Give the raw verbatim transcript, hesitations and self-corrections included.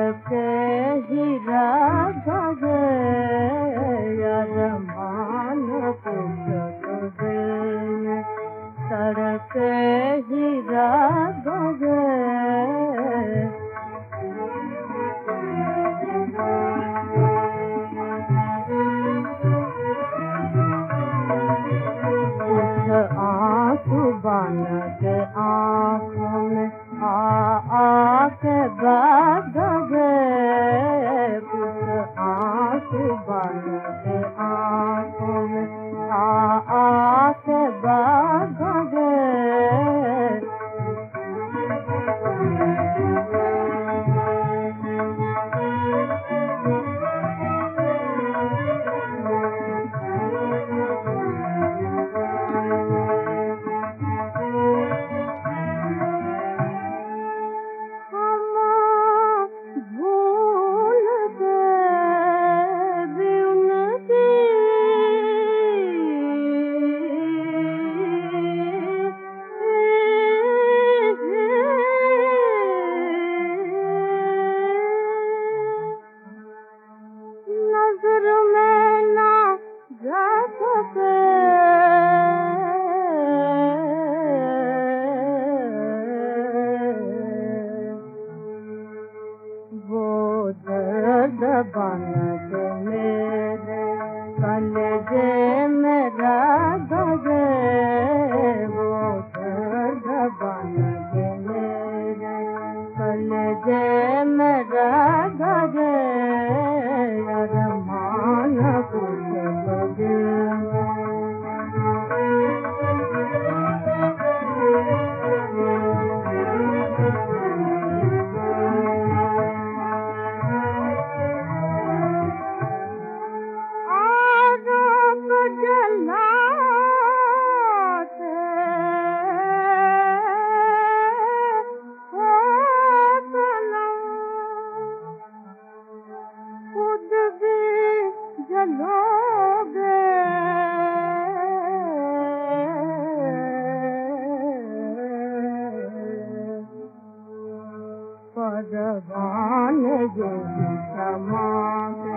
के हीरा गगे अरमान कुछ दिल में सर के हीरा गगे बन के आँखों में आ आके बैठ गए कुछ आँसू बन के आँखों में आ आके बैठ गए बन के मेरे कलेजे मेरा गगे वो दर्द बन के मेरे कलेजे मेरा गगे अरमान कुछ बगे परवान ये समा